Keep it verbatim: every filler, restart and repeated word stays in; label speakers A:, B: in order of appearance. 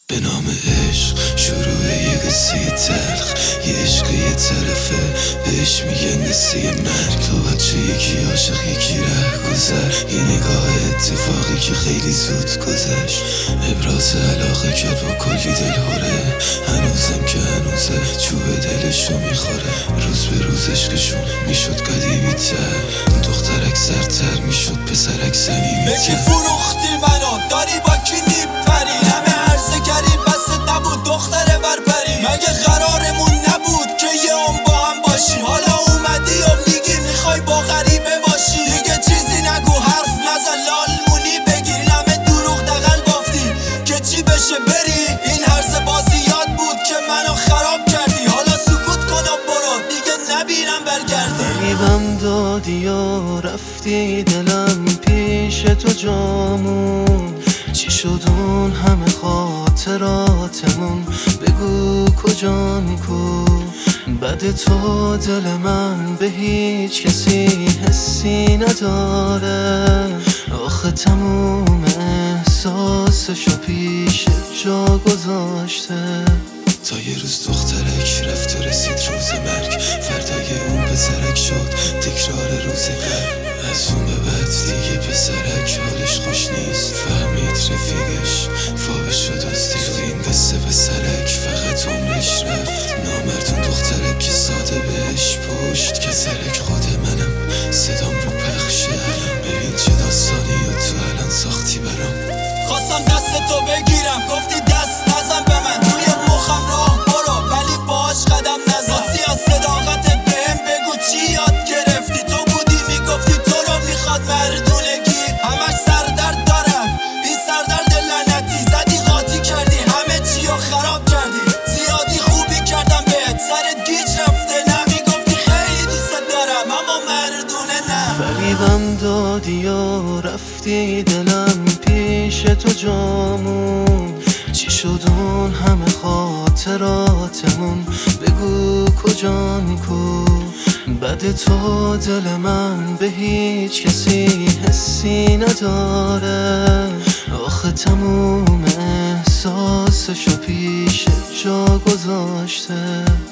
A: به نام عشق شروع یه قصه تلخ، یه عشق یه طرفه بهش میگن قصه مرگ. تو بچه یکی عاشق یکی ره گذر، یه نگاه اتفاقی که خیلی زود گذشت. ابراز علاقه کرد با کلی دلهوره، هنوزم که هنوزه چوب دلشو میخوره. روز به روز عشقشون میشد قدیمی تر، دخترک سرتر میشد پسرک صمیمی تر.
B: بگی فروختی منو داری با کی میپری، همه عرضه کردی بست نبود دختره برپری. مگه قرارمون نبود که یه اون با هم باشی؟ حالا اومدی و میگی میخوای با غریبه باشی. دیگه چیزی نگو حرف نزن لالمونی بگیر، همه دروغ دقل بافتی که چی بشه بری. این هرزه بازی یاد بود که منو خراب کردی، حالا سکوت کن و برو دیگه نبینم برگردی.
C: فریبم دادی و رفتی دلم پیش تو جامون، چی شد اون همه خاطراتمون؟ بگو کجان کو؟ بعد تو دل من به هیچ کسی حسی نداره. آخه تموم احساسشو پیش جا گذاشته.
A: تا یه روز دخترک رفت و رسید روز مرگ، فردای اون پسرک شد تکرار روز قبل. از اون به بعد دیگه پسرک حالش خوش نیست، فهمید رفیقش فابش شد از تو این قصه پسرک فقط عمرش رفت. نامردون دخترک که ساده بهش پشت که سرک خود منم صدام رو پخشه. ببین چه داستانی و تو الان ساختی برام.
B: خواستم دست تو بگیرم گفتی دست نزن به من، توی مخم راه برو ولی باش قدم نزن. واسی از صداقتت بهم بگو چی یاد گرفتی؟ تو بودی میگفتی تو رو میخواد مردونگی. همش سردرد دارم این سردرد لعنتی، زدی قاطی کردی همه چی رو خراب کردی. زیادی خوبی کردم بهت سرت گیج رفته، نمیگفتی خیلی دوست دارم اما مردونه نه.
C: فریبم دادی و رفتی دلم پیش تو جامون، چی شد اون همه خاطراتمون؟ بگو کجان کو؟ بعد تو دل من به هیچ کسی حسی نداره. آخه تموم احساسشو پیش جا گذاشته.